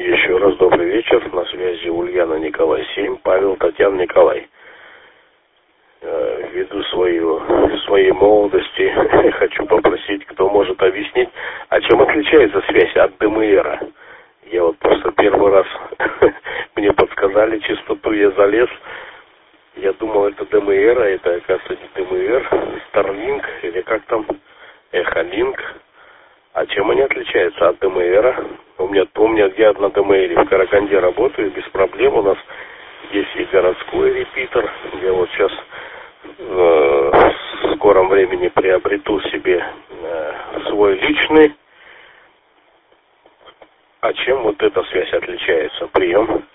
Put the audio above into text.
Еще раз добрый вечер. На связи Ульяна Николай 7, Павел Татьяна Николай. Ввиду своей молодости хочу попросить, кто может объяснить, а чем отличается связь от ДМР. Я вот просто первый раз мне подсказали частоту, я залез. Я думал, это ДМР, а это, оказывается, не ДМР, Starlink или как там, Echolink. А чем они отличаются от ДМР? У меня я на ДМР в Караганде работаю, без проблем. У нас есть и городской репитер. Я вот сейчас в скором времени приобрету себе свой личный. А чем вот эта связь отличается? Прием.